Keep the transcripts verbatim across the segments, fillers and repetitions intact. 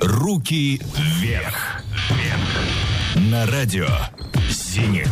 Руки вверх. На радио «Зенит».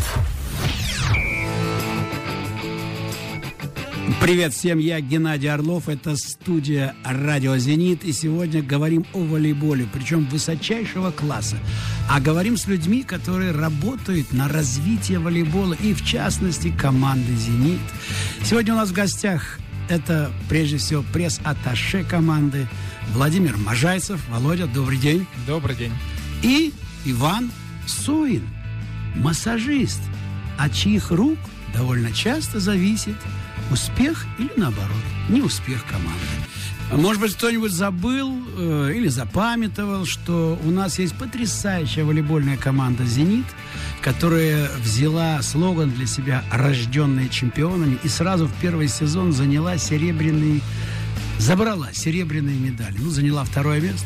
Привет всем, я Геннадий Орлов, это студия «Радио Зенит», и сегодня говорим о волейболе, причем высочайшего класса. А говорим с людьми, которые работают на развитие волейбола, и в частности команды «Зенит». Сегодня у нас в гостях это, прежде всего, пресс-атташе команды Владимир Можайцев. Володя, добрый день. Добрый день. И Иван Суин, массажист, от чьих рук довольно часто зависит успех или, наоборот, неуспех команды. Может быть, кто-нибудь забыл э, или запамятовал, что у нас есть потрясающая волейбольная команда «Зенит», которая взяла слоган для себя «Рожденные чемпионами» и сразу в первый сезон заняла серебряный, забрала серебряные медали. Ну, заняла второе место.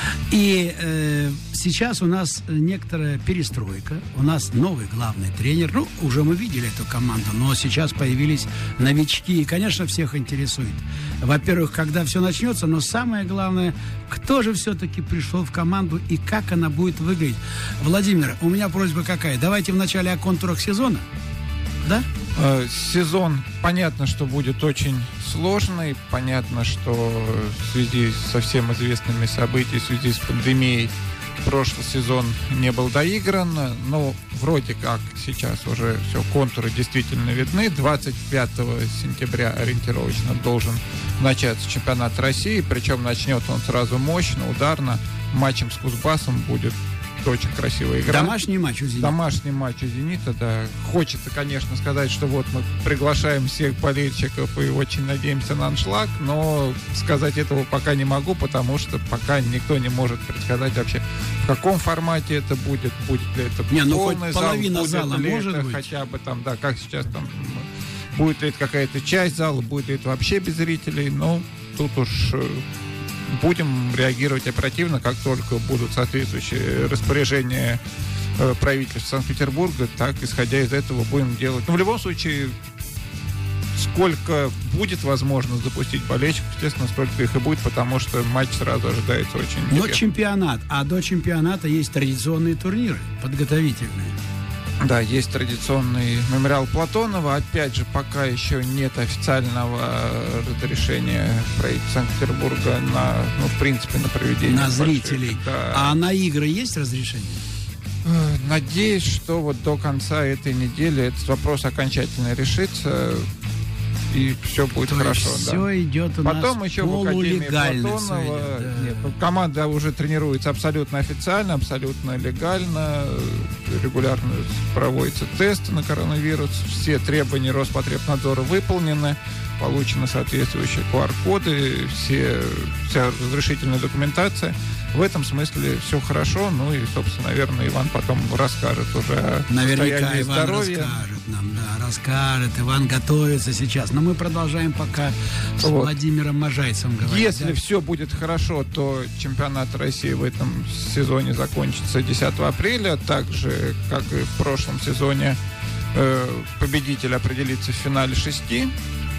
И э, сейчас у нас некоторая перестройка. У нас новый главный тренер. Ну, уже мы видели эту команду, но сейчас появились новички. И, конечно, всех интересует. Во-первых, когда все начнется, но самое главное, кто же все-таки пришел в команду и как она будет выглядеть. Владимир, у меня просьба какая? Давайте вначале о контурах сезона. Да? Сезон, понятно, что будет очень сложный. Понятно, что в связи со всем известными событиями, в связи с пандемией, прошлый сезон не был доигран. Но вроде как сейчас уже все, контуры действительно видны. двадцать пятого сентября ориентировочно должен начаться чемпионат России. Причем начнет он сразу мощно, ударно. Матчем с Кузбассом будет очень красивая игра. Домашний матч у «Зенита». Домашний матч у «Зенита», да. Хочется, конечно, сказать, что вот мы приглашаем всех болельщиков и очень надеемся на аншлаг, но сказать этого пока не могу, потому что пока никто не может предсказать вообще, в каком формате это будет, будет ли это не, ну, полный хоть зал, половина будет зала ли может это быть. Хотя бы там, да, как сейчас там, будет ли это какая-то часть зала, будет ли это вообще без зрителей, но тут уж будем реагировать оперативно, как только будут соответствующие распоряжения э, правительства Санкт-Петербурга, так, исходя из этого, будем делать. Но в любом случае, сколько будет возможно запустить болельщиков, естественно, столько их и будет, потому что матч сразу ожидается очень интересно. Но чемпионат, а до чемпионата есть традиционные турниры, подготовительные. Да, есть традиционный мемориал Платонова. Опять же, пока еще нет официального разрешения правительства Санкт-Петербурга на, ну, в принципе, на проведение. На зрителей. Больших, да. А на игры есть разрешение? Надеюсь, что вот до конца этой недели этот вопрос окончательно решится, и все будет То хорошо. Есть да. Все идет у Потом нас еще в Академии Платонова. Идет, да. Нет, ну, команда уже тренируется абсолютно официально, абсолютно легально. Регулярно проводятся тесты на коронавирус. Все требования Роспотребнадзора выполнены. Получены соответствующие ку ар коды, все, вся разрешительная документация. В этом смысле все хорошо. Ну и, собственно, наверное, Иван потом расскажет уже о Наверняка состоянии Иван здоровья. расскажет нам, да, расскажет. Иван готовится сейчас. Но мы продолжаем пока с вот. Владимиром Можайцевым говорить. Если да? все будет хорошо, то чемпионат России в этом сезоне закончится десятого апреля. Так же, как и в прошлом сезоне, э, победитель определится в финале шести.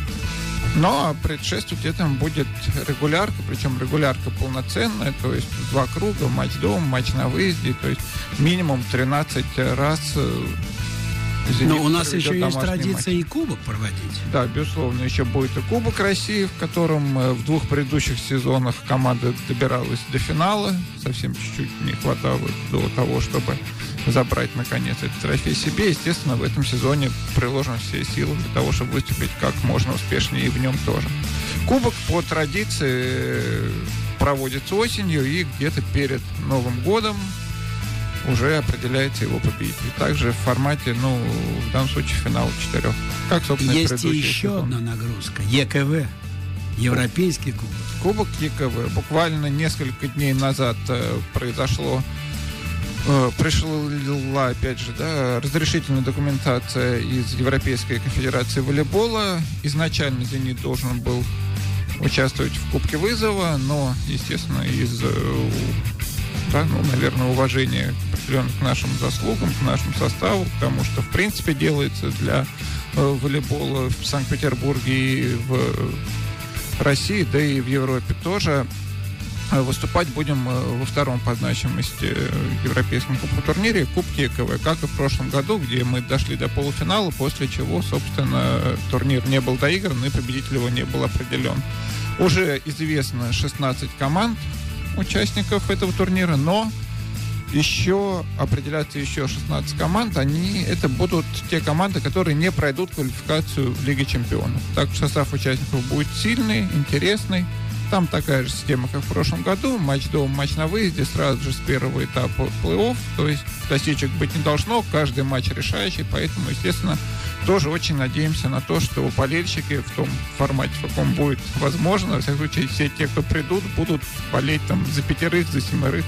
Но предшествовать этому будет регулярка, причем регулярка полноценная, то есть два круга, матч дома, матч на выезде, то есть минимум тринадцать раз. «Зенит» Но у нас еще есть традиция матч. И кубок проводить. Да, безусловно, еще будет и Кубок России, в котором в двух предыдущих сезонах команда добиралась до финала. Совсем чуть-чуть не хватало до того, чтобы забрать, наконец, этот трофей себе. Естественно, в этом сезоне приложим все силы для того, чтобы выступить как можно успешнее и в нем тоже. Кубок по традиции проводится осенью, и где-то перед Новым годом уже определяется его победитель. Также в формате, ну, в данном случае, финала четырех. Как, собственно, есть и еще сезон. одна нагрузка. е ка вэ. Европейский кубок. Кубок е ка вэ. Буквально несколько дней назад э, произошло э, пришла, опять же, да, разрешительная документация из Европейской конфедерации волейбола. Изначально «Зенит» должен был участвовать в Кубке вызова, но, естественно, из да, ну, наверное, уважения определенно к нашим заслугам, к нашему составу, потому что, в принципе, делается для э, волейбола в Санкт-Петербурге и в России, да и в Европе тоже. Выступать будем во втором по значимости европейском кубку турнире, Кубке КВ, как и в прошлом году, где мы дошли до полуфинала, после чего, собственно, турнир не был доигран и победитель его не был определен. Уже известно шестнадцать команд участников этого турнира, но еще определяться еще шестнадцать команд. Они, это будут те команды, которые не пройдут квалификацию в Лиге Чемпионов. Так что состав участников будет сильный, интересный. Там такая же система, как в прошлом году. Матч дома, матч на выезде, сразу же с первого этапа плей-офф. То есть засечек быть не должно, каждый матч решающий. Поэтому, естественно, тоже очень надеемся на то, что болельщики в том формате, в каком будет возможно, во всяком случае, все те, кто придут, будут болеть там за пятерых, за семерых.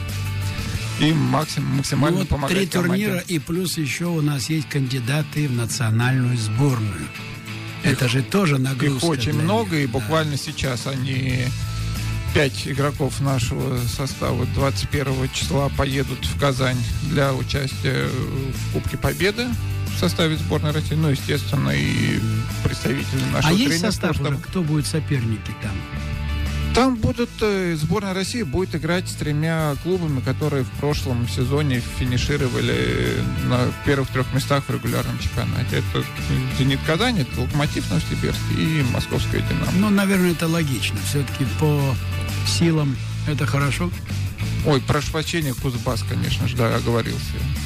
И максимум, максимально ну, вот помогать три турнира, команде. И плюс еще у нас есть кандидаты в национальную сборную. Их, Это же тоже нагрузка. Их очень много, них, и да. буквально сейчас они... Пять игроков нашего состава двадцать первого числа поедут в Казань для участия в Кубке Победы в составе сборной России. Ну, естественно, и представители нашего а тренера. есть состав уже? Кто будет соперники там? Там будут, сборная России будет играть с тремя клубами, которые в прошлом сезоне финишировали на первых трех местах в регулярном чемпионате. Это «Зенит» Казань, это «Локомотив» Новосибирск и «Московская Динамо». Ну, наверное, это логично. Все-таки по силам это хорошо. Ой, прошу прощения, Кузбасс, конечно же, да, оговорился.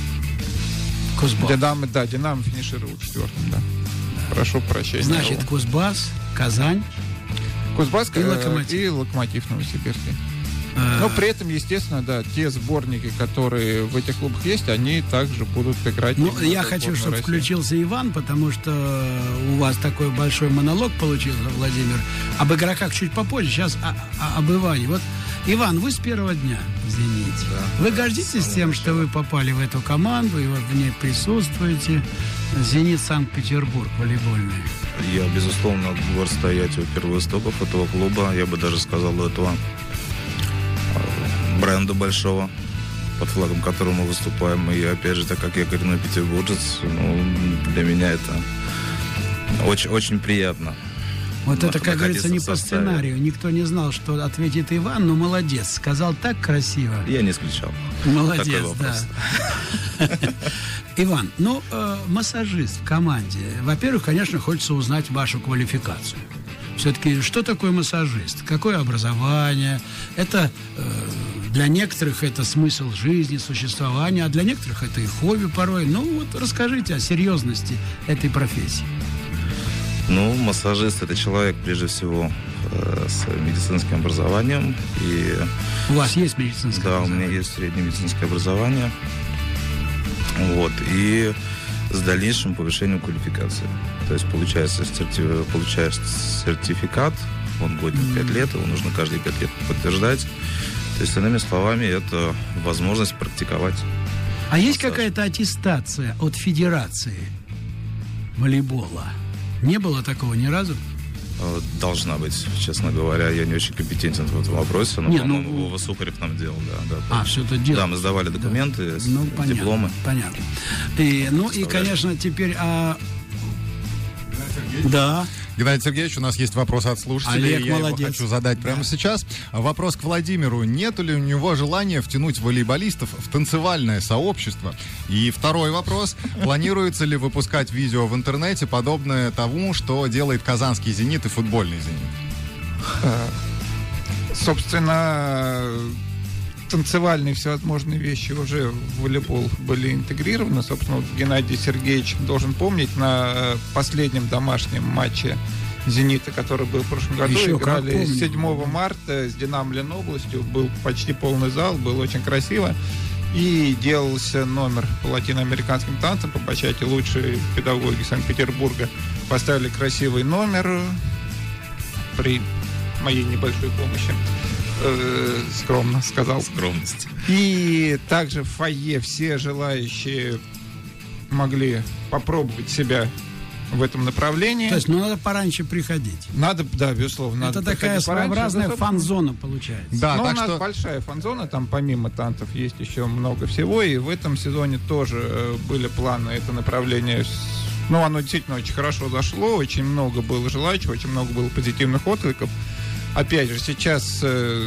Кузбасс. Динамо, да, Динамо финишировал четвертым, да. да. Прошу прощения. Значит, Кузбасс, Казань. Кузбасс и Локомотив. И Локомотив Новосибирский. А... Но при этом, естественно, да, те сборники, которые в этих клубах есть, они также будут играть. Ну, я хочу, чтобы России. Включился Иван, потому что у вас такой большой монолог получился, Владимир. Об игроках чуть попозже, сейчас о, о, об Иване. Вот, Иван, вы с первого дня в «Зените». Да, вы гордитесь тем, начала. Что вы попали в эту команду, и вот в ней присутствуете? «Зенит» Санкт-Петербург, волейбольный. Я, безусловно, горд стоять у первоистоков этого клуба. Я бы даже сказал, у этого бренда большого, под флагом которого мы выступаем. И, опять же, так как я коренной петербуржец, ну, для меня это очень, очень приятно. Вот это, как говорится, не по сценарию. Никто не знал, что ответит Иван, но молодец. Сказал так красиво. Я не исключал. Молодец, да. Иван, ну, э, массажист в команде. Во-первых, конечно, хочется узнать вашу квалификацию. Все-таки, что такое массажист? Какое образование? Это э, для некоторых это смысл жизни, существования, а для некоторых это и хобби порой. Ну, вот расскажите о серьезности этой профессии. Ну, массажист – это человек, прежде всего, э, с медицинским образованием. И, у вас есть медицинское да, образование? Да, у меня есть среднее медицинское образование. Вот. И с дальнейшим повышением квалификации. То есть получается, сертиф... получаешь сертификат, он годен mm-hmm. пять лет, его нужно каждые пять лет подтверждать. То есть, иными словами, это возможность практиковать. А массаж. Есть какая-то аттестация от Федерации волейбола? Не было такого ни разу? Должна быть, честно говоря. Я не очень компетентен в этом вопросе, но, не, по-моему, ну... Вова Сухарев нам делал, да. да а, все это делал? Да, мы сдавали документы, да. ну, понятно, дипломы. Понятно. И, ну и, конечно, теперь... А... Да. Геннадий Сергеевич, у нас есть вопрос от слушателей. Олег, я молодец. его хочу задать прямо да. сейчас. Вопрос к Владимиру. Нет ли у него желания втянуть волейболистов в танцевальное сообщество? И второй вопрос. Планируется ли выпускать видео в интернете, подобное тому, что делает казанский «Зенит» и футбольный «Зенит»? Собственно, танцевальные всевозможные вещи уже в волейбол были интегрированы. Собственно, вот Геннадий Сергеевич должен помнить, на последнем домашнем матче «Зенита», который был в прошлом году, еще играли седьмого марта с «Динамо» Ленобластью. Был почти полный зал, было очень красиво. И делался номер по латиноамериканским танцам. По бачате лучшие педагоги Санкт-Петербурга поставили красивый номер при моей небольшой помощи. Скромно сказал. Скромность. И также в фойе все желающие могли попробовать себя в этом направлении. То есть, ну, надо пораньше приходить. Надо, да, безусловно. Это надо такая своеобразная пораньше, фан-зона получается. Да, но так у нас что... большая фан-зона, там помимо танцев есть еще много всего, и в этом сезоне тоже были планы, это направление. Ну, оно действительно очень хорошо зашло, очень много было желающих, очень много было позитивных откликов. Опять же, сейчас э,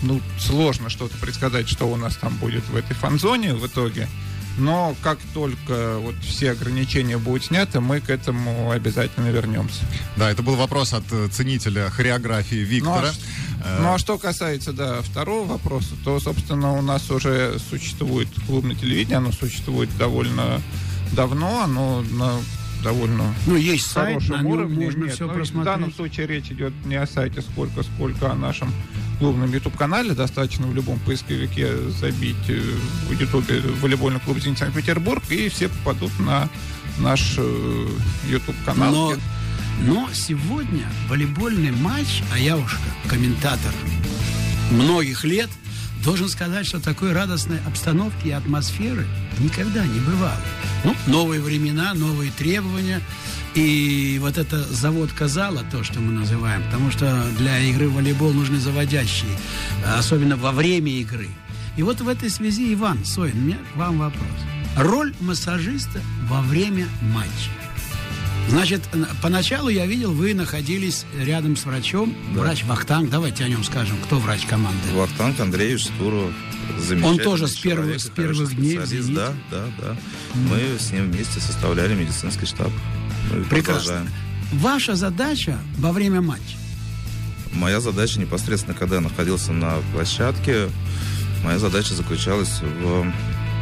ну, сложно что-то предсказать, что у нас там будет в этой фан-зоне в итоге. Но как только вот все ограничения будут сняты, мы к этому обязательно вернемся. Да, это был вопрос от ценителя хореографии Виктора. Ну а, ну, а что касается, да, второго вопроса, то, собственно, у нас уже существует клубное телевидение, оно существует довольно давно, оно на довольно ну, есть сайт, хорошем на нем уровне. можно Нет, все ну, просмотреть. В данном случае речь идет не о сайте сколько, сколько о нашем клубном YouTube-канале. Достаточно в любом поисковике забить в YouTube волейбольный клуб «Зенит Санкт-Петербург», и все попадут на наш YouTube-канал. Но, но сегодня волейбольный матч, а я уж как комментатор многих лет, должен сказать, что такой радостной обстановки и атмосферы никогда не бывало. Ну, новые времена, новые требования. И вот это заводка зала, то, что мы называем, потому что для игры в волейбол нужны заводящие, особенно во время игры. И вот в этой связи, Иван Соин, у меня к вам вопрос. Роль массажиста во время матча. Значит, поначалу я видел, вы находились рядом с врачом, да. Врач Вахтанг. Давайте о нем скажем, кто врач команды. Вахтанг Андрей Штуров. Он тоже с первых, с первых дней в «Зените». Да, да, да. Mm. Мы с ним вместе составляли медицинский штаб. Мы прекрасно. Ваша задача во время матча? Моя задача непосредственно, когда я находился на площадке, моя задача заключалась в,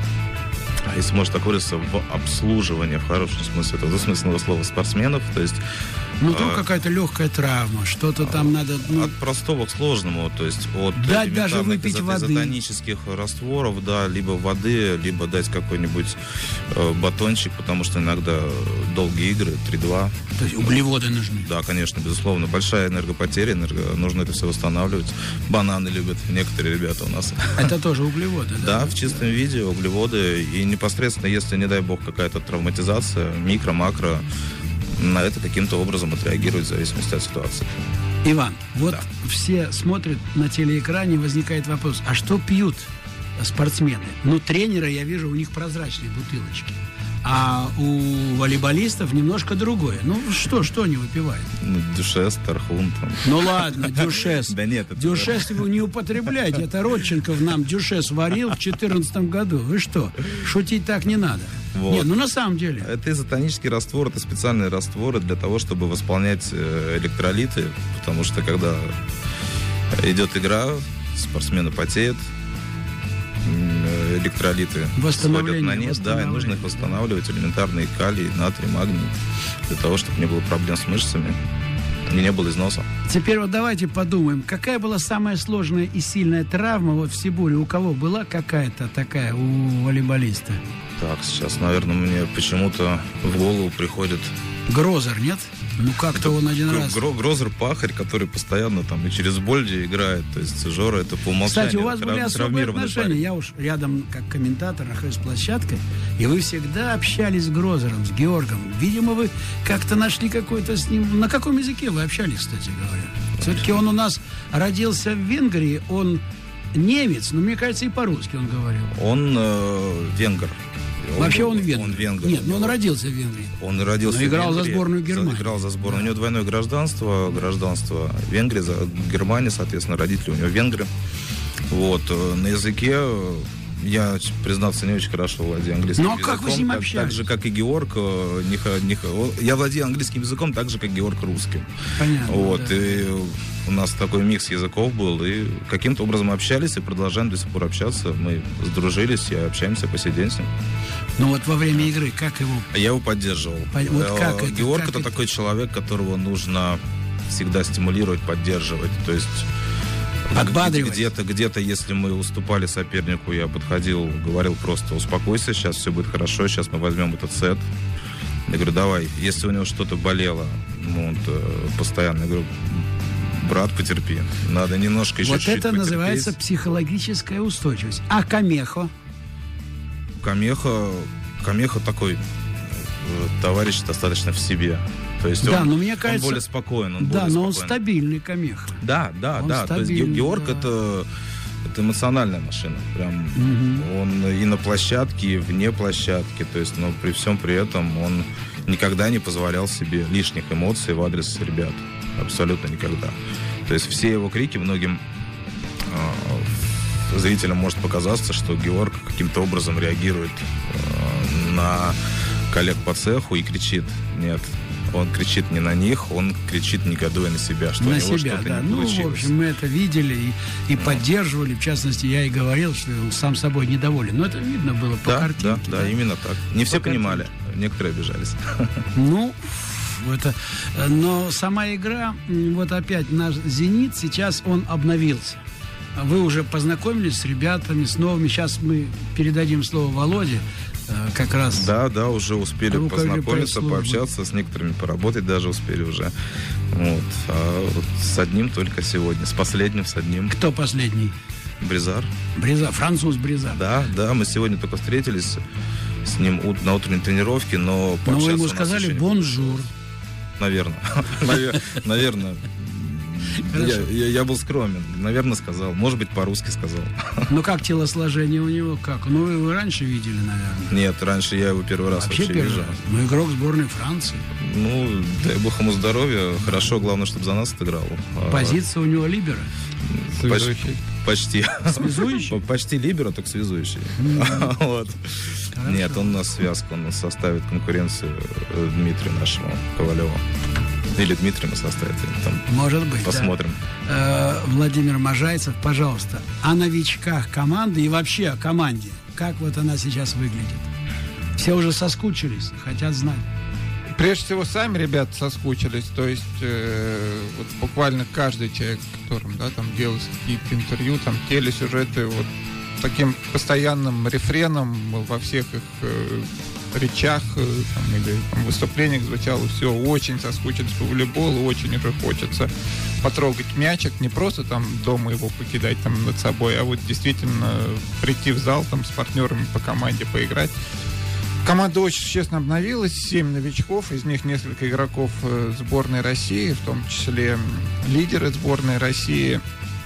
если можно так выразиться, в обслуживании, в хорошем смысле этого смысленного слова, спортсменов. То есть ну, то какая-то легкая травма, что-то там надо... Ну... От простого к сложному, то есть от дать даже выпить изо- воды. изотонических растворов, да, либо воды, либо дать какой-нибудь э, батончик, потому что иногда долгие игры, три-два. То есть углеводы нужны? Да, конечно, безусловно. Большая энергопотеря, энерго... нужно это все восстанавливать. Бананы любят некоторые ребята у нас. Это тоже углеводы, да? Да, в чистом виде углеводы. И непосредственно, если, не дай бог, какая-то травматизация, микро, макро, на это каким-то образом отреагировать в зависимости от ситуации. Иван, вот да. Все смотрят на телеэкране, возникает вопрос, а что пьют спортсмены? Ну, тренеры, я вижу, у них прозрачные бутылочки. А у волейболистов немножко другое. Ну, что, что они выпивают? Ну, дюшес, тархун там. Ну, ладно, дюшес. Да нет. Дюшес вы не употребляете. Это Родченков нам дюшес варил в четырнадцатом году. Вы что? Шутить так не надо. Вот. Нет, ну на самом деле. Это изотонический раствор, это специальные растворы для того, чтобы восполнять электролиты, потому что когда идет игра, спортсмены потеют, электролиты сходят на нет, да, и нужно их восстанавливать, элементарные калий, натрий, магний, для того, чтобы не было проблем с мышцами и не было износа. Теперь вот давайте подумаем, какая была самая сложная и сильная травма вот в Сибуре? У кого была какая-то такая у волейболиста? Так, сейчас, наверное, мне почему-то в голову приходит... Грозер, нет? Ну, как-то он один раз... Грозер пахарь, который постоянно там и через Больди играет. То есть Жора это по умолчанию. Кстати, у вас были особые отношения. Парень. Я уж рядом, как комментатор, нахожусь с площадкой, и вы всегда общались с Грозером, с Георгом. Видимо, вы как-то нашли какой-то с ним... На каком языке вы общались, кстати говоря? Все-таки он у нас родился в Венгрии, он немец, но, мне кажется, и по-русски он говорил. Он э, венгр. Вообще он венгр. Он венгр. Нет, но он родился в Венгрии. Он родился но играл в Венгрии, за сборную Германии. Играл за сборную. Да. У него двойное гражданство, гражданство Венгрии, за Германии, соответственно, родители у него венгры. Вот. На языке я, признаться, не очень хорошо владею английским ну, а языком. Как вы с ним общались? Так же, как и Георг. Не, не, я владею английским языком так же, как Георг русским. Понятно. Вот. Да. И у нас такой микс языков был. И каким-то образом общались и продолжаем до сих пор общаться. Мы сдружились и общаемся по сей день с ним. Ну вот во время игры, как его... Я его поддерживал. Вот как это, Георг как это, это такой человек, которого нужно всегда стимулировать, поддерживать. То есть подбадривать. Где-то, где-то, если мы уступали сопернику, я подходил, говорил просто: успокойся, сейчас все будет хорошо, сейчас мы возьмем этот сет. Я говорю: давай, если у него что-то болело, ну, вот, постоянно, я говорю: брат, потерпи, надо немножко еще вот чуть-чуть это потерпеть. Называется психологическая устойчивость. А Камехо? Камеха, Камеха такой товарищ достаточно в себе. То есть да, он, но мне кажется, он более спокоен. Он да, более но он спокоен. стабильный Камеха. Да, да, он да. То есть Георг да. это, это эмоциональная машина. Прям угу. Он и на площадке, и вне площадки. То есть, но при всем при этом он никогда не позволял себе лишних эмоций в адрес ребят. Абсолютно никогда. То есть все его крики многим зрителям может показаться, что Георг каким-то образом реагирует э, на коллег по цеху и кричит. Нет, он кричит не на них, он кричит, негодуя на себя, что на у него себя, что-то да. не Ну, получилось. в общем, мы это видели и, и Ну. поддерживали. В частности, я и говорил, что он сам собой недоволен. Но это видно было по Да, картинке. да, да, именно так. Не все По понимали, некоторые обижались. Ну, это, но сама игра, м, вот опять наш «Зенит», сейчас он обновился. Вы уже познакомились с ребятами, с новыми. Сейчас мы передадим слово Володе, э, как раз. Да, да, уже успели Руководитель познакомиться, пресс-службы. пообщаться, с некоторыми поработать даже успели уже. Вот. А вот с одним только сегодня, с последним, с одним. Кто последний? Бризар. Бриза, француз Бриза. Да, да, мы сегодня только встретились с ним ут- на утренней тренировке, но Но вы пообщаться ему у нас сказали еще не «бонжур». Наверное. Навер- Наверное. Я, я- я был скромен. Наверное, сказал. Может быть, по-русски сказал. Ну, как телосложение у него? Как? Ну, вы его раньше видели, наверное. Нет, раньше я его первый раз Вообще вообще, первый вижу. раз. Ну, игрок сборной Франции. Ну, дай бог ему здоровья. Хорошо, главное, чтобы за нас отыграл. А, Позиция у него либера. Связующий. Почти. Связующий? Почти либеро, только связующий. Вот. Хорошо. Нет, он у нас связка, он нас составит конкуренцию э, Дмитрию нашему Ковалеву. Или Дмитрию мы составим. Там Может быть, посмотрим. да. Э, Владимир Можайцев, пожалуйста, о новичках команды и вообще о команде. Как вот она сейчас выглядит? Все уже соскучились, хотят знать. Прежде всего, сами ребята соскучились, то есть э, вот буквально каждый человек, которым, да, там делались какие-то интервью, там телесюжеты, вот таким постоянным рефреном во всех их э, речах э, там, или там, выступлениях звучало все, очень соскучились по волейболу, очень уже хочется потрогать мячик, не просто там дома его покидать там над собой, а вот действительно прийти в зал там с партнерами по команде поиграть. Команда очень существенно обновилась, семь новичков, из них несколько игроков э, сборной России, в том числе лидеры сборной России.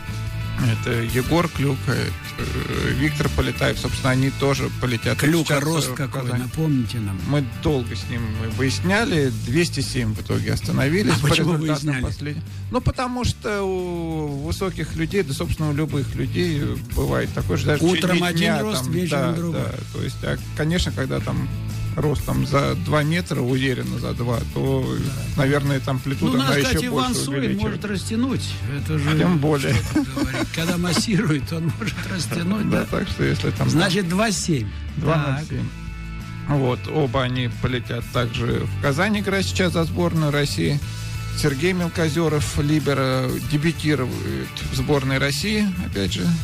Это Егор Клюка, это, э, Виктор Полетаев, собственно, они тоже полетят. Клюка, сейчас, рост э, в какой, Казань. напомните нам. Мы долго с ним выясняли, двести семь в итоге остановились. А по почему результатам выясняли? последних. Ну, потому что у высоких людей, да, собственно, у любых людей бывает такое, что даже в Утром течение один дня, рост, там, вечером да, другой. да, то есть, а, конечно, когда там рост там за два метра, уверенно за два, то, наверное, там Ну, амплитуда, у нас, она кстати, еще Иван больше Сойн увеличивается. может растянуть. Это же... Тем более. что тут говорить. Когда массирует, он может растянуть. Да, Да. так что если там... Значит, два семь. два Так. ноль семь. Вот, оба они полетят также в Казань играть сейчас за сборную России. Сергей Мелкозеров, либеро, дебютирует в сборной России, опять же,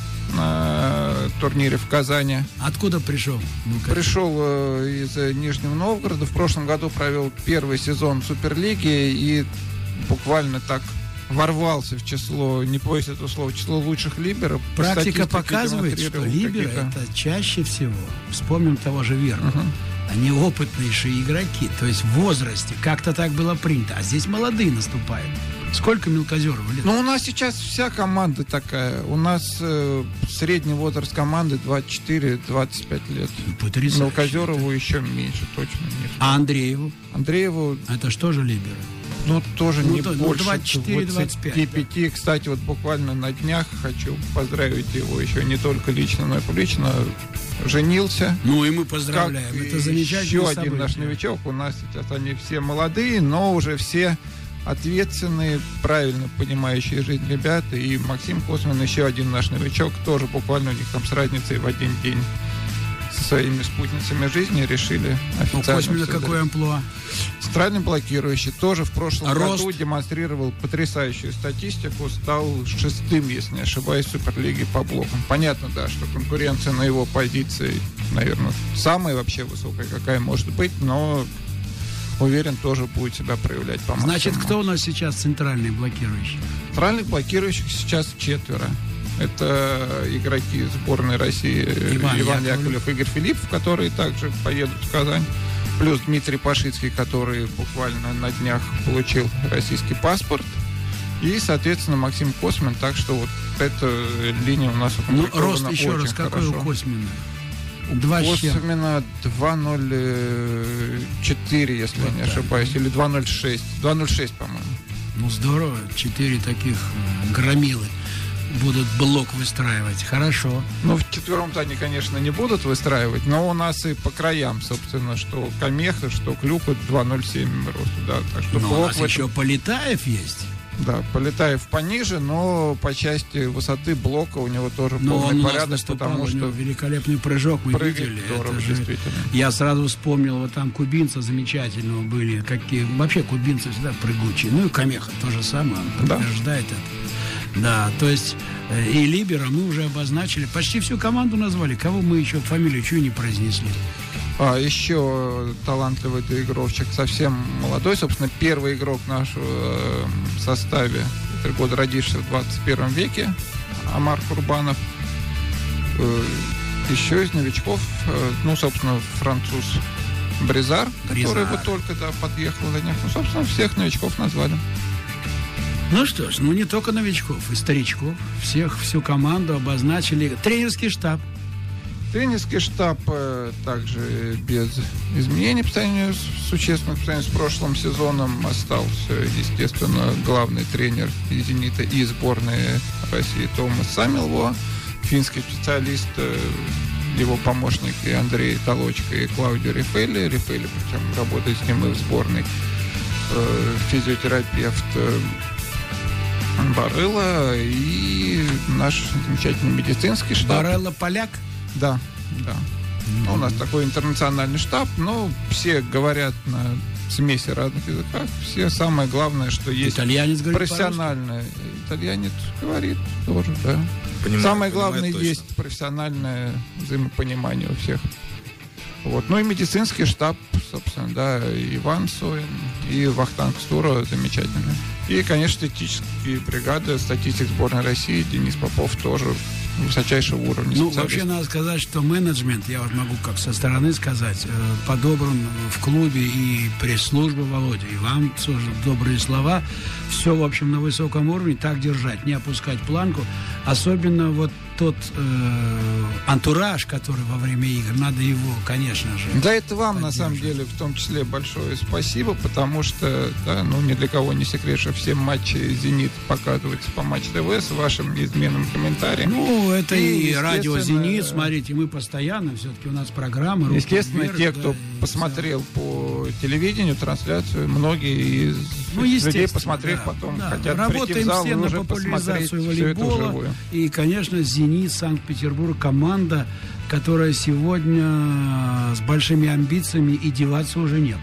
на турнире в Казани. Откуда пришел? Ну-ка. Пришел э, из э, Нижнего Новгорода. В прошлом году провел первый сезон Суперлиги и буквально так ворвался в число, не боюсь этого слова, число лучших либеров. По Практика статистике показывает, что демонстрировал либеры какие-то- это чаще всего, вспомним того же Верну, Мгм. они опытнейшие игроки, то есть в возрасте, как-то так было принято, а здесь молодые наступают. Сколько Мелкозеров лет? Ну, у нас сейчас вся команда такая. У нас э, средний возраст команды двадцать четыре - двадцать пять лет. Потрясающе. Мелкозерову еще меньше, точно нет. А Андрееву? Андрееву, Это что же либеры? ну, тоже Ну, не то- ну, больше двадцать четыре - двадцать пять, двадцати пяти. Кстати, вот буквально на днях хочу поздравить его еще не только лично, но и публично. Женился. Ну и мы поздравляем. Как Это замечательное еще один событие. наш новичок. У нас сейчас они все молодые, но уже все ответственные, правильно понимающие жизнь ребята. И Максим Космин, еще один наш новичок, тоже буквально у них там с разницей в один день со своими спутницами жизни решили У официально. Космина всё какой амплуа? Центральный блокирующий. Тоже в прошлом А году рост? демонстрировал потрясающую статистику. Стал шестым, если не ошибаюсь, в Суперлиге по блокам. Понятно, да, что конкуренция на его позиции, наверное, самая вообще высокая, какая может быть, но уверен, тоже будет себя проявлять по максимуму. Значит, кто у нас сейчас центральный блокирующий? Центральных блокирующих сейчас четверо. Это игроки сборной России Иван Иван, Яковлев. Яковлев, Игорь Филиппов, которые также поедут в Казань. Плюс Дмитрий Пашицкий, который буквально на днях получил российский паспорт. И, соответственно, Максим Космин. Так что вот эта линия у нас Ну, укомплектована рост еще очень раз, какой хорошо. у Космина? Два с чем? Космина два ноль четыре, если Вот я не так. ошибаюсь. Или два ноль шесть. два ноль шесть, по-моему. Ну, здорово. Четыре таких э, громилы. будут блок выстраивать. Хорошо. Ну, в четвером-то они, конечно, не будут выстраивать, но у нас и по краям, собственно, что Камеха, что Клюква два ноль семь росту, да. Так что но блок у нас в этом... еще Полетаев есть. Да, Полетаев пониже, но по части высоты блока у него тоже но полный он порядок, выступал, потому что... великолепный прыжок мы видели. Здорово, Это же... действительно. Я сразу вспомнил, вот там кубинцы замечательного были. Какие... Вообще кубинцы всегда прыгучие. Ну и Камеха то же самое, он Да. подтверждает это. Да, то есть э, и Либера мы уже обозначили. Почти всю команду назвали. Кого мы еще фамилию чью не произнесли? А еще талантливый игровчик, совсем молодой, собственно, первый игрок в нашем э, составе, три года родившийся в двадцать первом веке, Амар Курбанов. Э, еще из новичков, э, ну, собственно, француз Бризар, Бризар. который вот только да, подъехал на днях. Ну, собственно, всех новичков назвали. Ну что ж, ну не только новичков, и старичков. Всех, всю команду обозначили. Тренерский штаб. Тренерский штаб э, также без изменений по сравнению с существенных по сравнению с прошлым сезоном остался, естественно, главный тренер и «Зенита» и сборной России Томас Самилво, финский специалист, э, его помощники Андрей Толочко и Клаудио Рифелли. Рифелли, причем работает с ним и в сборной, э, физиотерапевт э, Барелла и наш замечательный медицинский штаб. Барелла поляк? Да, да. Mm-hmm. У нас такой интернациональный штаб, но все говорят на смеси разных языках. Все самое главное, что есть итальянец говорит профессиональное. Итальянец говорит тоже, да. Понимаю, самое главное понимаю есть профессиональное взаимопонимание у всех. Вот. Ну и медицинский штаб, собственно, да, Иван Соин и Вахтанг Стура замечательно. И, конечно, статистические бригады, статистик сборной России, Денис Попов тоже высочайшего уровня. Ну, вообще надо сказать, что менеджмент, я вот могу как со стороны сказать, подобран в клубе и пресс-служба Володя. И вам тоже добрые слова. Все, в общем, на высоком уровне. Так держать, не опускать планку. Особенно вот тот э, антураж, который во время игр, надо его, конечно же, да, это вам, на самом деле, в том числе большое спасибо, потому что, да, ну, ни для кого не секрет, что все матчи «Зенит» показываются по Матч ТВ с вашим неизменным комментарием. Ну, это и, и радио «Зенит», смотрите, мы постоянно, все-таки у нас программы. Естественно, вверх, те, да, кто посмотрел по телевидению трансляцию, многие из ну, людей, посмотрев, да, потом да, хотят работаем прийти в зал все и на уже популяризацию посмотреть все это волейбола. вживую. И, конечно, «Зенит», Санкт-Петербург, команда, которая сегодня с большими амбициями, и деваться уже некуда.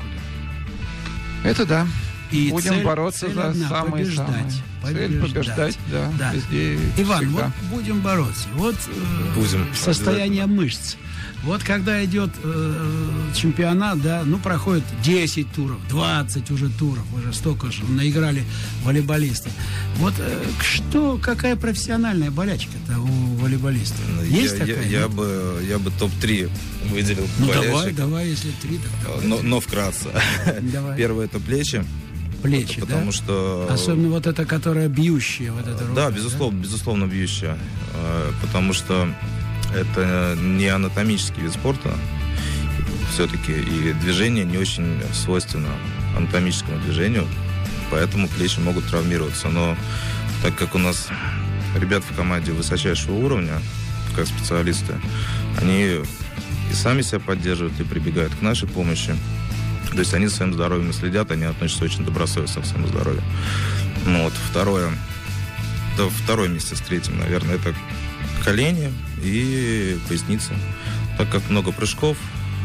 Это да. И будем цель, бороться цель за одна, самые-самые. побеждать, побеждать. Цель побеждать, да, да. везде. Иван, всегда. вот будем бороться. Вот э, Будем, состояние мышц. Вот когда идет э, чемпионат, да, ну, проходит десять туров, двадцать уже туров, уже столько же наиграли волейболисты. Вот э, что, какая профессиональная болячка-то у волейболистов? Есть я, такая? Я, я, бы, я бы топ-три выделил Ну, болячек. давай, давай, если три, так давай. Но, но вкратце. Давай. Первое — это плечи. Плечи, потому да? что... Особенно вот это, которая бьющая, вот эта рука. Да, безусловно, да? безусловно бьющая. Потому что это не анатомический вид спорта. Все-таки и движение не очень свойственно анатомическому движению. Поэтому плечи могут травмироваться. Но так как у нас ребята в команде высочайшего уровня, как специалисты, они и сами себя поддерживают, и прибегают к нашей помощи. То есть они своим здоровьем следят, они относятся очень добросовестно к своему здоровью. Ну вот, второе, да, второе место с третьим, наверное, это колени и поясница. Так как много прыжков,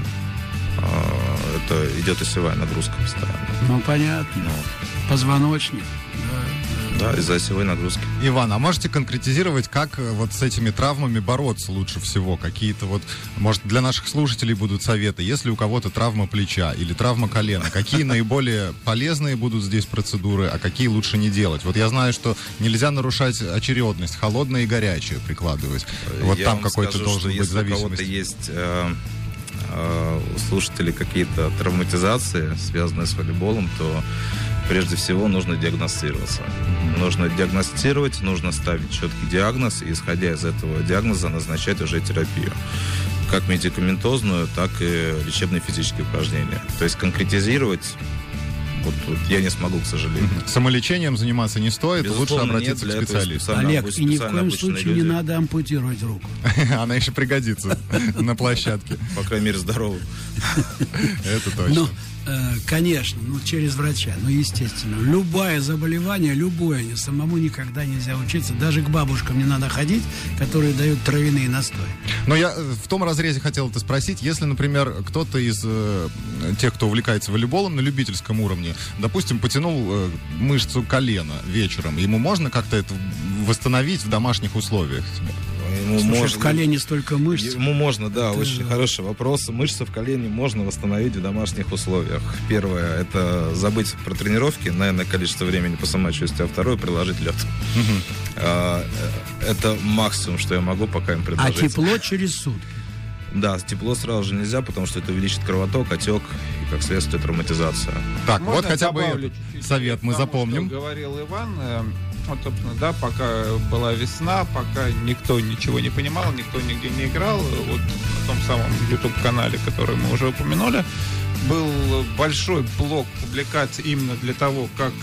это идет осевая нагрузка постоянно. Ну, понятно. Ну, Позвоночник. Да, из-за осевой нагрузки. Иван, а можете конкретизировать, как вот с этими травмами бороться лучше всего? Какие-то вот, может, для наших слушателей будут советы, если у кого-то травма плеча или травма колена, какие наиболее полезные будут здесь процедуры, а какие лучше не делать? Вот я знаю, что нельзя нарушать очередность, холодное и горячее прикладывать. Вот я там вам какой-то скажу, должен что быть если зависимость. у кого-то есть э, э, у слушателей какие-то травматизации, связанные с волейболом, то прежде всего нужно диагностироваться. Mm-hmm. Нужно диагностировать, нужно ставить четкий диагноз, и исходя из этого диагноза назначать уже терапию. Как медикаментозную, так и лечебные физические упражнения. То есть конкретизировать Вот, вот я не смогу, к сожалению. Самолечением заниматься не стоит, Безусловно, лучше обратиться нет, к специалисту. Олег, и ни в коем случае не надо ампутировать руку. Она еще пригодится на площадке. По крайней мере, здоровым. Это точно. Ну, э, конечно, ну, через врача, ну, естественно. Любое заболевание, любое, самому никогда нельзя учиться. Даже к бабушкам не надо ходить, которые дают травяные настои. Но я в том разрезе хотел это спросить. Если, например, кто-то из э, тех, кто увлекается волейболом на любительском уровне, допустим, потянул э, мышцу колена вечером, ему можно как-то это восстановить в домашних условиях? Ему Слушай, можно, в колене столько мышц. Ему можно, да, Это очень же... хороший вопрос. Мышцы в колене можно восстановить в домашних условиях. Первое, это забыть про тренировки, наверное, количество времени по самочувствию, а второе, приложить лед. Угу. А, это максимум, что я могу пока им А предложить. тепло через сутки. Да, тепло сразу же нельзя, потому что это увеличит кровоток, отек и, как следствие, травматизация. Так, Можно вот хотя бы добавлю этот чуть-чуть совет мы к тому, запомним. что говорил Иван. э, Вот, собственно, да, пока была весна, пока никто ничего не понимал, никто нигде не играл, вот на том самом YouTube-канале, который мы уже упомянули, был большой блок публикаций именно для того, как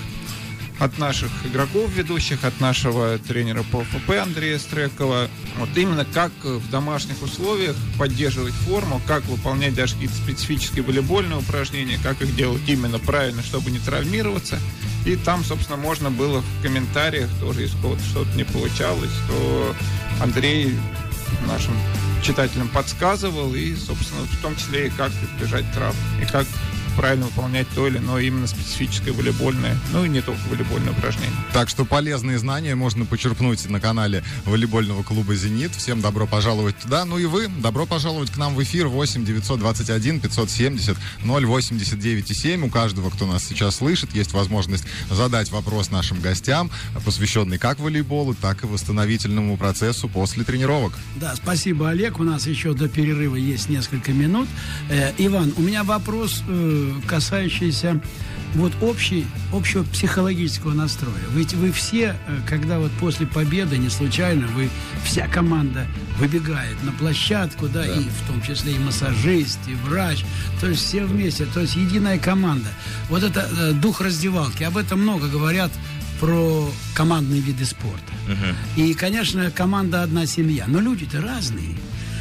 от наших игроков ведущих, от нашего тренера по ФП Андрея Стрекова, вот именно как в домашних условиях поддерживать форму, как выполнять даже какие-то специфические волейбольные упражнения, как их делать именно правильно, чтобы не травмироваться. И там, собственно, можно было в комментариях тоже, если кого-то что-то не получалось, то Андрей нашим читателям подсказывал, и, собственно, в том числе и как избежать травм, и как правильно выполнять то или иное именно специфическое волейбольное, ну и не только волейбольное упражнение. Так что полезные знания можно почерпнуть на канале волейбольного клуба «Зенит». Всем добро пожаловать туда. Ну и вы, добро пожаловать к нам в эфир восемь девятьсот двадцать один пятьсот семьдесят ноль восемьдесят девять семь. У каждого, кто нас сейчас слышит, есть возможность задать вопрос нашим гостям, посвященный как волейболу, так и восстановительному процессу после тренировок. Да, спасибо, Олег. У нас еще до перерыва есть несколько минут. Э, Иван, у меня вопрос, э, касающийся вот общей, общего психологического настроя. Ведь вы все, э, когда вот после победы, не случайно, вы, вся команда выбегает на площадку, да, Да. и в том числе и массажист, и врач, то есть все вместе, то есть единая команда. Вот это э, дух раздевалки, об этом много говорят про командные виды спорта. Угу. И, конечно, команда одна семья, но люди-то разные.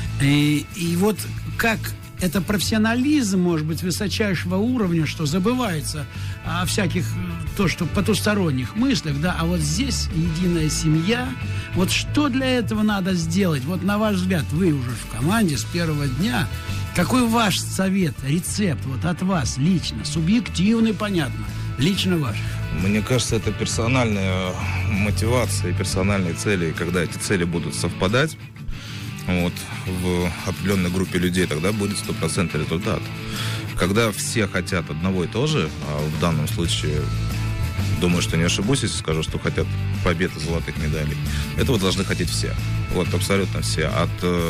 И, и вот как это профессионализм, может быть, высочайшего уровня, что забывается о всяких, то, что потусторонних мыслях, да, а вот здесь единая семья. Вот что для этого надо сделать? Вот на ваш взгляд, вы уже в команде с первого дня. Какой ваш совет, рецепт вот от вас лично, субъективный, понятно, лично ваш? Мне кажется, это персональная мотивация и персональные цели. И когда эти цели будут совпадать, вот, в определенной группе людей, тогда будет стопроцентный результат. Когда все хотят одного и того же, а в данном случае, думаю, что не ошибусь, если скажу, что хотят побед и золотых медалей, этого должны хотеть все. Вот, абсолютно все. От э,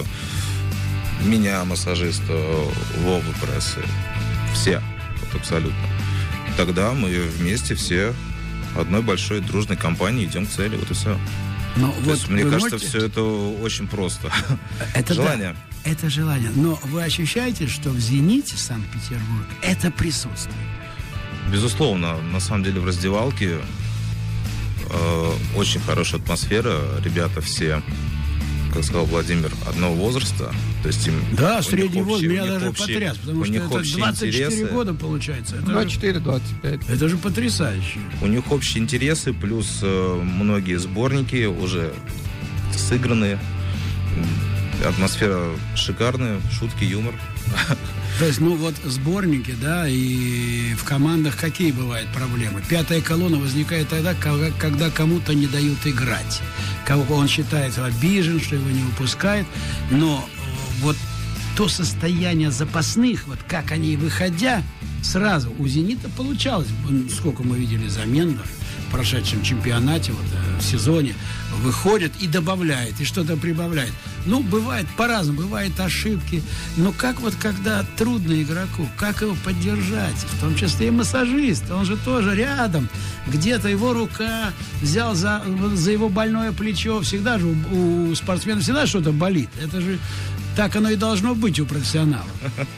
меня, массажиста, Вовы прессы, все. Вот, абсолютно. Тогда мы вместе все одной большой дружной компанией идем к цели. Вот и все. Но То вот есть, мне вы кажется, можете- все это очень просто. Это Желание. Да, это желание. Но вы ощущаете, что в «Зените» Санкт-Петербург это присутствует? Безусловно, на самом деле в раздевалке э, очень хорошая атмосфера. Ребята все, как сказал Владимир, одного возраста. То есть им, Да, у них средний возраст общие- меня у них даже общие- потряс, потому у что них это общие двадцать четыре интересы. года получается. Это, двадцать четыре двадцать пять. это же потрясающе. У них общие интересы, плюс э, многие сборники уже сыгранные. Атмосфера шикарная, шутки, юмор. То есть, ну вот сборники, да, и в командах какие бывают проблемы? Пятая колонна возникает тогда, когда, когда кому-то не дают играть. Кого он считает обижен, что его не выпускают. Но э, вот то состояние запасных, вот как они, выходя, сразу у «Зенита» получалось. Сколько мы видели замен, в прошедшем чемпионате, вот, в сезоне, выходит и добавляет, и что-то прибавляет. Ну, бывает по-разному, бывают ошибки. Но как вот, когда трудно игроку, как его поддержать? В том числе и массажист, он же тоже рядом. Где-то его рука взял за, за его больное плечо. Всегда же у, у спортсмена всегда что-то болит. Это же так оно и должно быть у профессионалов.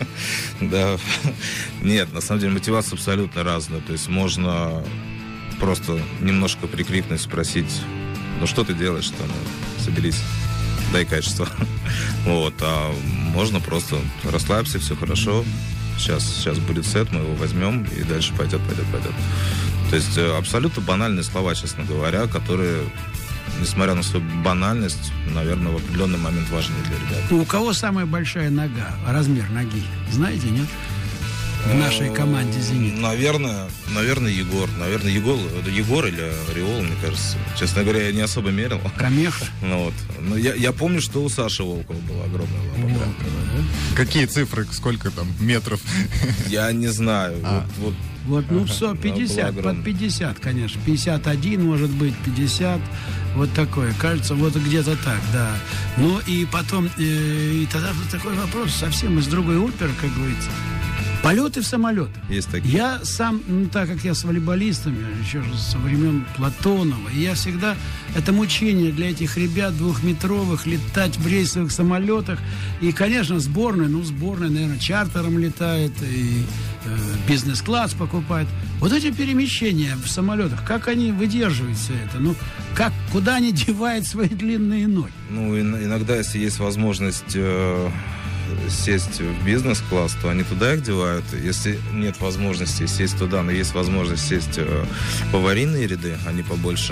Да. Нет, на самом деле мотивация абсолютно разная. То есть можно просто немножко прикрикнуть, спросить: ну что ты делаешь, что, ну, соберись, дай качество. Вот, а можно просто расслабься, все хорошо. Сейчас, сейчас будет сет, мы его возьмем, и дальше пойдет, пойдет, пойдет. То есть абсолютно банальные слова, честно говоря, которые, несмотря на свою банальность, наверное, в определенный момент важны для ребят. У кого самая большая нога, размер ноги? Знаете, нет? В нашей команде «Зенит». Наверное, наверное, Егор. Наверное, Егор, Егор или Ореол, мне кажется. Честно говоря, я не особо мерил. Камеха? Ну, вот. Но я, я помню, что у Саши Волкова была огромная лапа. Волкова, да? Какие цифры, сколько там метров? Я не знаю. А. Вот, вот. Вот, ну все, пятьдесят, под пятьдесят, конечно. пятьдесят один, может быть, пятьдесят. Вот такое. Кажется, вот где-то так, да. Ну и потом, э, и тогда такой вопрос совсем из другой оперы, как говорится. Полеты в самолетах. Есть такие. Я сам, ну, так как я с волейболистами, еще со времен Платонова, и я всегда, это мучение для этих ребят двухметровых, летать в рейсовых самолетах. И, конечно, сборная, ну, сборная, наверное, чартером летает, и э, бизнес-класс покупает. Вот эти перемещения в самолетах, как они выдерживают все это? Ну, как, куда они девают свои длинные ноги? Ну, иногда, если есть возможность э, сесть в бизнес-класс, то они туда их девают. Если нет возможности сесть туда, но есть возможность сесть э, в аварийные ряды, они побольше,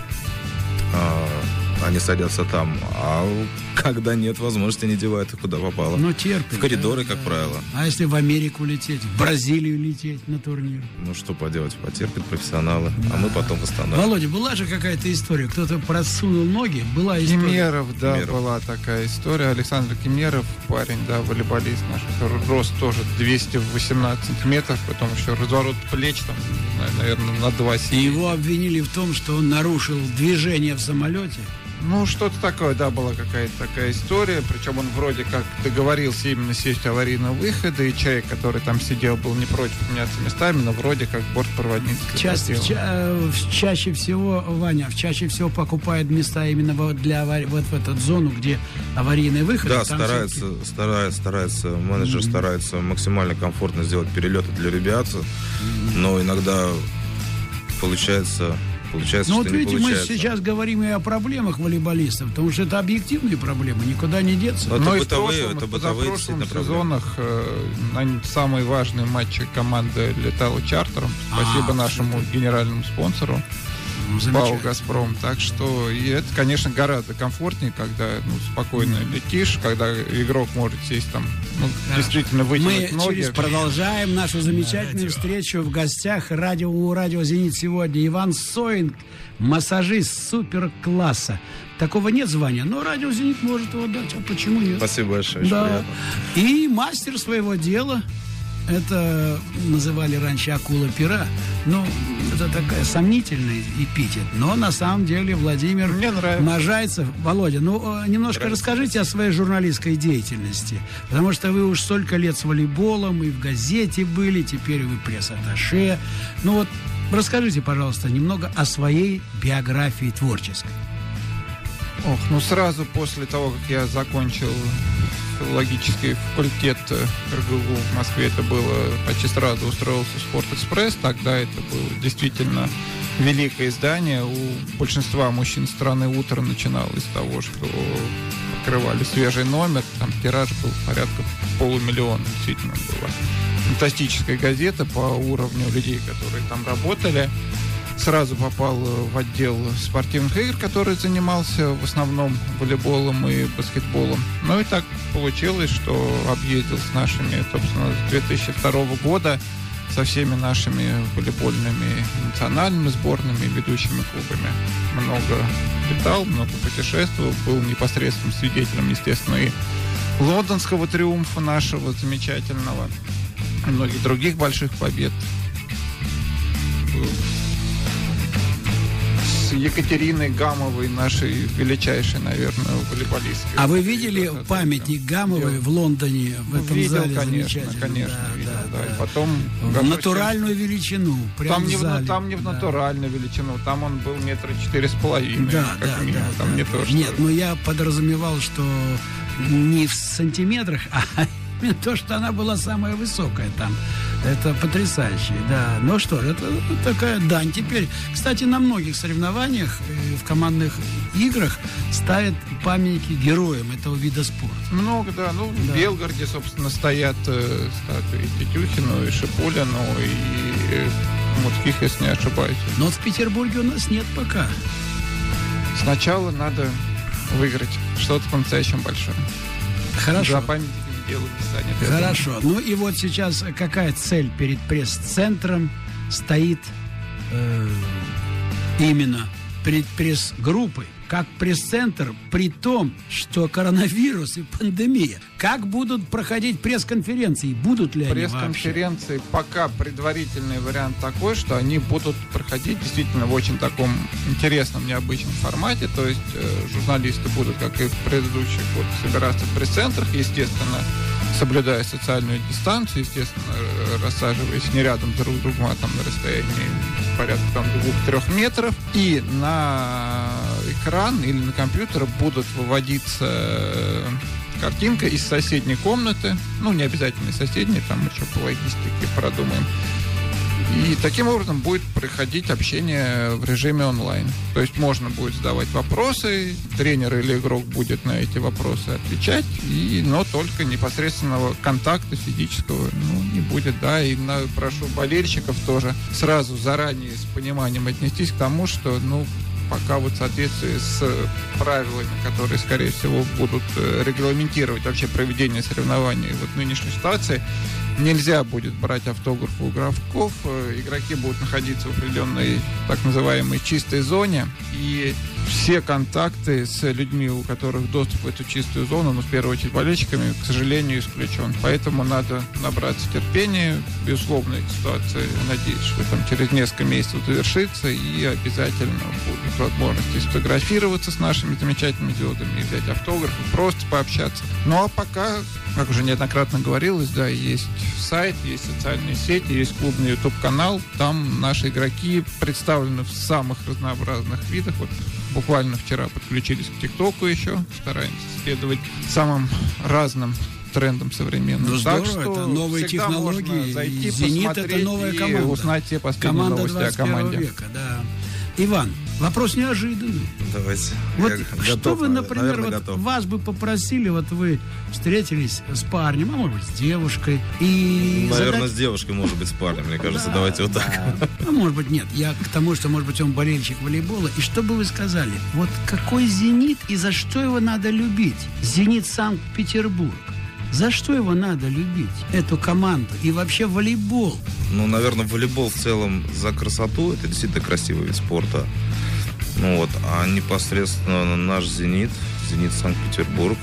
э, они садятся там. А когда нет возможности, они девают их куда попало. Ну, терпят. В коридоры, да, как да. правило. А если в Америку лететь, в Бразилию лететь на турнир? Ну, что поделать, потерпят профессионалы, да. А мы потом восстановим. Володя, была же какая-то история, кто-то просунул ноги, была история. Кемеров, да, Кемеров. была такая история. Александр Кемеров, парень, да, волейболист наш, который рост тоже двести восемнадцать сантиметров, потом еще разворот плеч, там, наверное, на два И сантиметра. его обвинили в том, что он нарушил движение в самолете. Ну, что-то такое, да, была какая-то такая история. Причем он вроде как договорился именно сесть аварийного выхода, и человек, который там сидел, был не против меняться местами, но вроде как бортпроводник. Часто, ча- чаще всего, Ваня, чаще всего покупает места именно вот для авари- вот в эту зону, где аварийный выход. Да, старается, старается, старается, менеджер mm-hmm. старается максимально комфортно сделать перелеты для ребят, mm-hmm. но иногда получается... Получается, ну что вот не видите, получается. мы сейчас говорим и о проблемах волейболистов, потому что это объективные проблемы, никуда не деться. Но это Но бытовые, в это прошлом, бытовые в действительно прошлых проблемы. сезонах э, на самые важные матчи команда летала чартером. Спасибо А, нашему это... генеральному спонсору Ну, ПАО «Газпром». Так что и это, конечно, гораздо комфортнее, когда ну, спокойно mm. летишь, когда игрок может сесть там, ну, действительно вытянуть Мы ноги. через продолжаем нашу замечательную встречу. В гостях радио, у радио «Зенит» сегодня Иван Соин, массажист суперкласса. Такого нет звания, но радио «Зенит» может его дать. А почему нет? Спасибо большое, очень Да. приятно. И мастер своего дела. Это называли раньше акула-пера. Ну, это такая сомнительный эпитет. Но на самом деле Владимир Мне нравится. Можайцев. Володя, ну, немножко Нравится. расскажите о своей журналистской деятельности. Потому что вы уж столько лет с волейболом, и в газете были, теперь вы пресс-атташе. Ну вот, расскажите, пожалуйста, немного о своей биографии творческой. Ох, ну сразу после того, как я закончил филологический факультет эр гэ у в Москве, это было почти сразу устроился в «Спорт-экспресс». Тогда это было действительно великое издание. У большинства мужчин страны утро начиналось с того, что открывали свежий номер. Там тираж был порядка полумиллиона. Действительно была фантастическая газета по уровню людей, которые там работали. Сразу попал в отдел спортивных игр, который занимался в основном волейболом и баскетболом. Ну и так получилось, что объездил с нашими, собственно, с две тысячи второго года со всеми нашими волейбольными национальными сборными и ведущими клубами. Много летал, много путешествовал, был непосредственным свидетелем, естественно, и лондонского триумфа нашего замечательного, и многих других больших побед. Екатериной Гамовой, нашей величайшей, наверное, волейболисткой. А вы видели памятник Гамовой в Лондоне, в этом видел, зале? конечно, замечательном? конечно, Да, видел, да, да. да. И потом В Гамовский- натуральную величину. Прямо Там не, в в, зале. там не в Да. натуральную величину, там он был метра четыре с половиной, Да, как да, минимум. да, Там да, не да. то, что... Нет, но я подразумевал, что не в сантиметрах, а именно то, что она была самая высокая там. Это потрясающе, да. Ну что, это такая дань. Теперь, кстати, на многих соревнованиях, э, в командных играх ставят памятники героям этого вида спорта. Много, да. Ну, Да. в Белгороде, собственно, стоят э, статуи Тетюхину, и Шипулину, и э, Мутских, если не ошибаюсь. Но вот в Петербурге у нас нет пока. Сначала надо выиграть что-то по-настоящему большое. Хорошо. За памятники делают станет. я думаю. Хорошо. Ну и вот сейчас какая цель перед пресс-центром стоит э, именно перед пресс-группой? Как пресс-центр, при том, что коронавирус и пандемия. Как будут проходить пресс-конференции? Будут ли они вообще? Пресс-конференции пока предварительный вариант такой, что они будут проходить действительно в очень таком интересном, необычном формате. То есть э, журналисты будут, как и в предыдущих год, собираться в пресс-центрах, естественно, соблюдая социальную дистанцию, естественно, э, рассаживаясь не рядом друг с другом, а там на расстоянии порядка там двух-трех метров. И на экран или на компьютер будут выводиться э, картинка из соседней комнаты, ну, не обязательно из соседней, там еще по логистике продумаем. И таким образом будет проходить общение в режиме онлайн. То есть можно будет задавать вопросы, тренер или игрок будет на эти вопросы отвечать, и, но только непосредственного контакта физического ну, не будет. Да, и на, прошу болельщиков тоже сразу заранее с пониманием отнестись к тому, что ну, пока вот в соответствии с правилами, которые, скорее всего, будут э, регламентировать вообще проведение соревнований вот в нынешней ситуации, нельзя будет брать автограф у игроков. Э, игроки будут находиться в определенной так называемой чистой зоне, и все контакты с людьми, у которых доступ в эту чистую зону, ну, в первую очередь болельщиками, к сожалению, исключен. Поэтому надо набраться терпения. Безусловно, эта ситуация, надеюсь, что там через несколько месяцев завершится, и обязательно будут возможности сфотографироваться с нашими замечательными звездами, взять автограф, просто пообщаться. Ну, а пока, как уже неоднократно говорилось, да, есть сайт, есть социальные сети, есть клубный YouTube-канал. Там наши игроки представлены в самых разнообразных видах. Вот буквально вчера подключились к ТикТоку еще, стараемся следовать самым разным трендам современным. Ну, так здорово, что это новые всегда технологии, можно зайти, и «Зенит» — это посмотреть новая и команда. узнать все последние Команда новости о двадцать первого команде. века, да. Иван, вопрос неожиданный. Давайте. Вот Я что готов, вы, например, наверное, вот готов. вас бы попросили, вот вы встретились с парнем, а может быть, с девушкой, и... Наверное, задать- с девушкой, может быть, с парнем. Мне кажется, Да, давайте вот так. да. Ну, может быть, нет. Я к тому, что, может быть, он болельщик волейбола. И что бы вы сказали? Вот какой «Зенит» и за что его надо любить? «Зенит» Санкт-Петербург. За что его надо любить, эту команду? И вообще волейбол. Ну, наверное, волейбол в целом за красоту. Это действительно красивый вид спорта. Ну вот, а непосредственно наш «Зенит», «Зенит» Санкт-Петербург,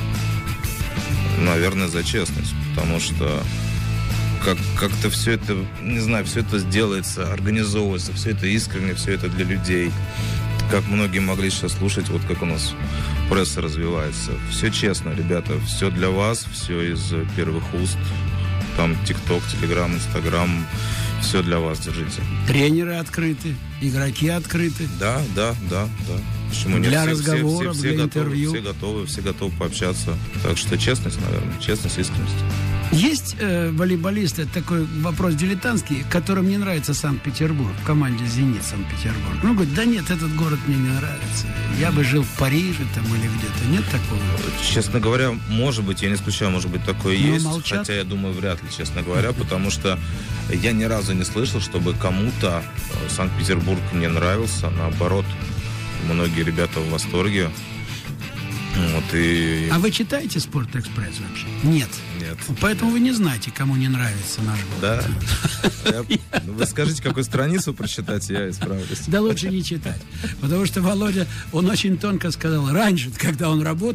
наверное, за честность. Потому что как, как-то все это, не знаю, все это делается, организовывается, все это искренне, все это для людей. Как многие могли сейчас слушать, вот как у нас пресса развивается. Все честно, ребята, все для вас, все из первых уст. Там ТикТок, Телеграм, Инстаграм, все для вас, держите. Тренеры открыты, игроки открыты. Да, да, да, да. Почему нет? Для Все- разговоров, все, все, для все интервью. Готовы, все готовы, все готовы пообщаться. Так что честность, наверное, честность, искренность. Есть э, волейболисты, такой вопрос дилетантский, которым не нравится Санкт-Петербург, в команде «Зенит» Санкт-Петербург. Ну, говорит, да нет, этот город мне не нравится. Я бы жил в Париже там или где-то. Нет такого? Честно говоря, может быть, я не исключаю, может быть, такое Но есть. молчат. Хотя я думаю, вряд ли, честно говоря, потому что я ни разу не слышал, чтобы кому-то э, Санкт-Петербург не нравился. Наоборот, многие ребята в восторге. Вот, и... А вы читаете «Спорт-экспресс» вообще? Нет. Нет. Поэтому вы не знаете, кому не нравится наш город. Да? Я- Вы скажите, какую страницу прочитать, я исправлюсь. Да лучше не читать. Потому что Володя, он очень тонко сказал, раньше, когда он работал,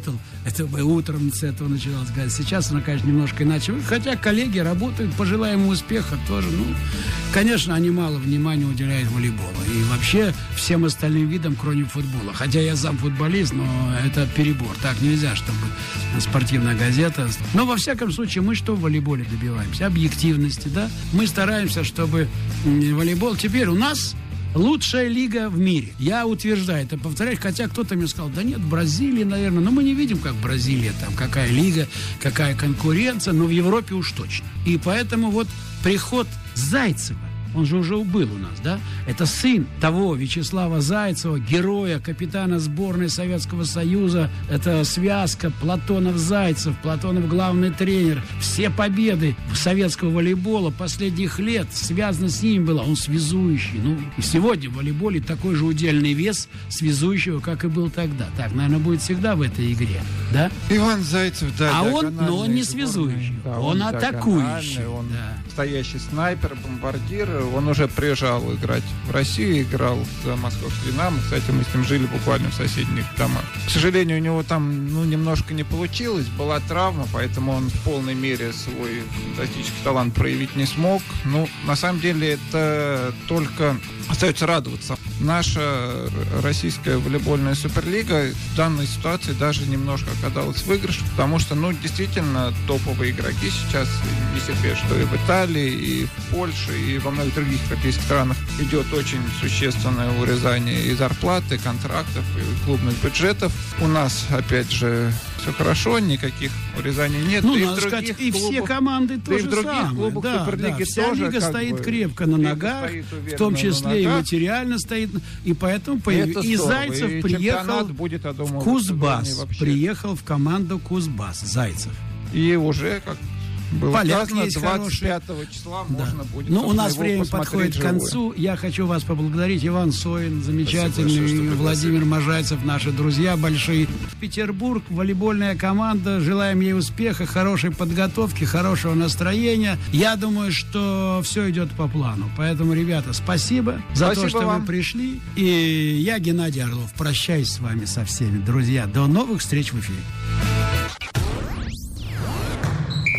Это бы утром с этого началось. Сейчас она, конечно, немножко иначе. Хотя коллеги работают, пожелаем ему успеха тоже. Ну, конечно, они мало внимания уделяют волейболу. И вообще всем остальным видам, кроме футбола. Хотя я сам футболист, но это перебор. Так нельзя, чтобы спортивная газета. Но, во всяком случае, мы что в волейболе добиваемся? Объективности, да? Мы стараемся, чтобы волейбол... Теперь у нас... лучшая лига в мире. Я утверждаю это, повторяю, хотя кто-то мне сказал, да нет, в Бразилии, наверное, но мы не видим, как Бразилия, там, какая лига, какая конкуренция, но в Европе уж точно. И поэтому вот приход Зайцева, он же уже был у нас, да? Это сын того Вячеслава Зайцева, героя, капитана сборной Советского Союза. Это связка Платонов-Зайцев, Платонов главный тренер. Все победы советского волейбола последних лет связаны с ним было. Он связующий. Ну, и сегодня в волейболе такой же удельный вес связующего, как и был тогда. Так, наверное, будет всегда в этой игре, да? Иван Зайцев, да. А он, но он не связующий, да, он, он атакующий. Он да. настоящий снайпер, бомбардир. Он уже приезжал играть в Россию, играл за московский «Динамо». Кстати, мы с ним жили буквально в соседних домах. К сожалению, у него там, ну, немножко не получилось. Была травма, поэтому он в полной мере свой фантастический талант проявить не смог. Ну, на самом деле, это только остается радоваться. Наша российская волейбольная суперлига в данной ситуации даже немножко оказалась в выигрыше, потому что, ну, действительно, топовые игроки сейчас, не секрет, что и в Италии, и в Польше, и во многих других европейских странах идет очень существенное урезание и зарплаты, и контрактов, и клубных бюджетов. У нас, опять же, все хорошо, никаких урезаний нет. Ну, да надо сказать, и клубах, все команды да тоже и в других самое. клубах Да, Суперлиги да, вся тоже лига стоит бы, крепко на ногах, в том числе и материально стоит. И поэтому появ... и Зайцев и приехал будет, я думаю, в Кузбасс. Приехал в команду Кузбасс. Зайцев. И уже, как было Поляк сказано, есть двадцать пятого числа да. можно будет. Ну, у нас время подходит к концу. Я хочу вас поблагодарить. Иван Соин, замечательный, большое, Владимир Можайцев, наши друзья большие. Петербург, волейбольная команда. Желаем ей успеха, хорошей подготовки, хорошего настроения. Я думаю, что все идет по плану. Поэтому, ребята, спасибо за спасибо то, что вам. вы пришли. И я, Геннадий Орлов, прощаюсь с вами со всеми. Друзья, до новых встреч в эфире.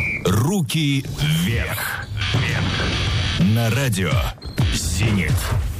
Руки вверх. На радио «Зенит».